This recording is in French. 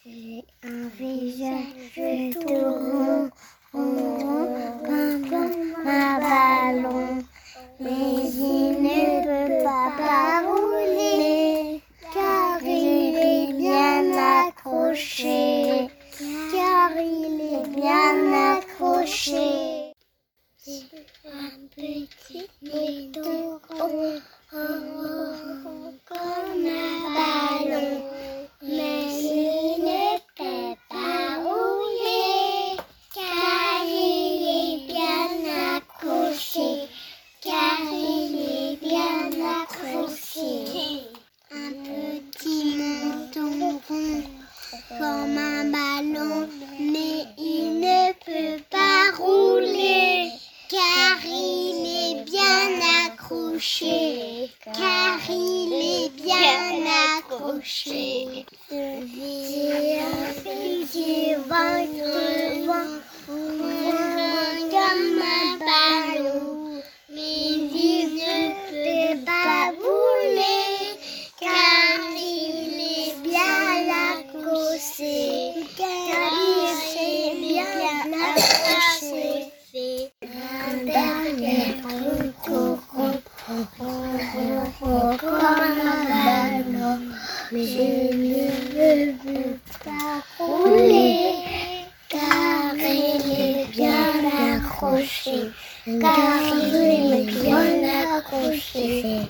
J'ai un visage tout rond, comme un ballon, mais il ne peut pas rouler, car il est bien accroché, car il est bien accroché. Un petit nez tout rond, comme un ballon, mais il ne peut pas rouler, car il est bien accroché, car il est bien accroché. Un petit menton rond, comme un ballon, mais il ne peut pas rouler, car il est bien accroché, car il est bien accroché. J'ai un petit ventre rond, comme un ballon, mais il ne peut pas rouler, car il est bien accroché, car il est bien accroché. Un dernier tout rond, comme un ballon, mais il ne peut pas rouler, car il est bien accroché, car il est bien accroché.